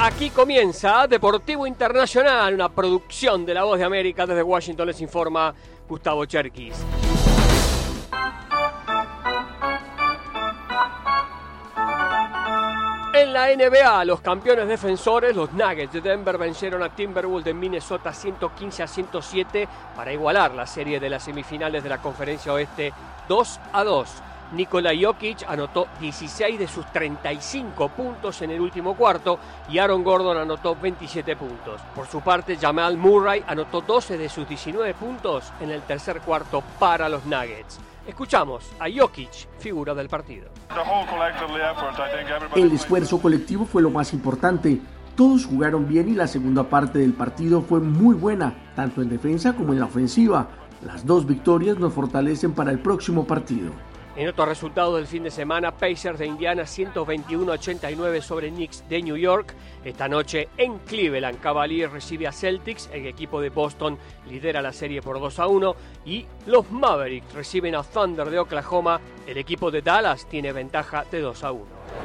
Aquí comienza Deportivo Internacional, una producción de La Voz de América. Desde Washington les informa Gustavo Cherkis. En la NBA, los campeones defensores, los Nuggets de Denver, vencieron a Timberwolves de Minnesota 115-107 para igualar la serie de las semifinales de la Conferencia Oeste 2-2. Nikola Jokic anotó 16 de sus 35 puntos en el último cuarto y Aaron Gordon anotó 27 puntos. Por su parte, Jamal Murray anotó 12 de sus 19 puntos en el tercer cuarto para los Nuggets. Escuchamos a Jokic, figura del partido. El esfuerzo colectivo fue lo más importante. Todos jugaron bien y la segunda parte del partido fue muy buena, tanto en defensa como en la ofensiva. Las dos victorias nos fortalecen para el próximo partido. En otro resultado del fin de semana, Pacers de Indiana 121-89 sobre Knicks de New York. Esta noche en Cleveland, Cavaliers recibe a Celtics, el equipo de Boston lidera la serie por 2-1 y los Mavericks reciben a Thunder de Oklahoma, el equipo de Dallas tiene ventaja de 2-1.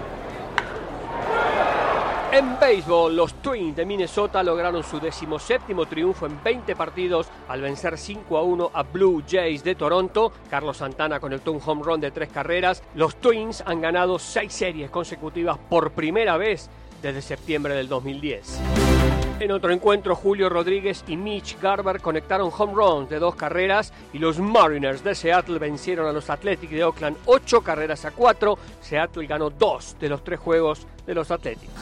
En béisbol, los Twins de Minnesota lograron su 17º triunfo en 20 partidos al vencer 5-1 a Blue Jays de Toronto. Carlos Santana conectó un home run de 3 carreras. Los Twins han ganado 6 series consecutivas por primera vez desde septiembre del 2010. En otro encuentro, Julio Rodríguez y Mitch Garver conectaron home runs de 2 carreras y los Mariners de Seattle vencieron a los Athletics de Oakland 8-4. Seattle ganó 2 de los 3 juegos de los Athletics.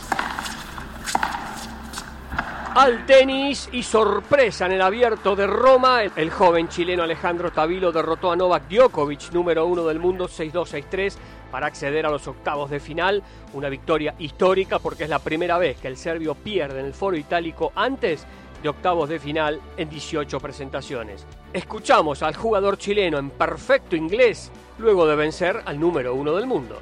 Al tenis y sorpresa en el Abierto de Roma, el joven chileno Alejandro Tavilo derrotó a Novak Djokovic, número 1 del mundo, 6-2, 6-3, para acceder a los octavos de final. Una victoria histórica porque es la primera vez que el serbio pierde en el foro itálico antes de octavos de final en 18 presentaciones. Escuchamos al jugador chileno en perfecto inglés luego de vencer al número 1 del mundo.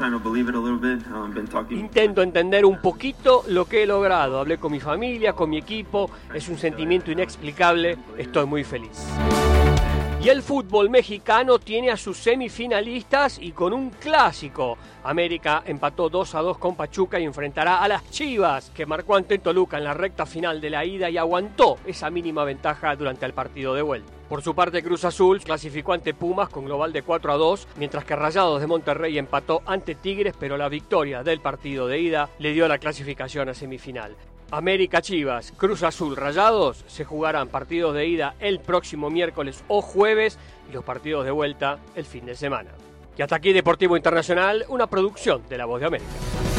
Intento entender un poquito lo que he logrado. Hablé con mi familia, con mi equipo. Es un sentimiento inexplicable. Estoy muy feliz. Y el fútbol mexicano tiene a sus semifinalistas y con un clásico. América empató 2-2 con Pachuca y enfrentará a las Chivas, que marcó ante Toluca en la recta final de la ida y aguantó esa mínima ventaja durante el partido de vuelta. Por su parte, Cruz Azul clasificó ante Pumas con global de 4-2, mientras que Rayados de Monterrey empató ante Tigres, pero la victoria del partido de ida le dio la clasificación a semifinal. América, Chivas, Cruz Azul, Rayados se jugarán partidos de ida el próximo miércoles o jueves y los partidos de vuelta el fin de semana. Y hasta aquí Deportivo Internacional, una producción de La Voz de América.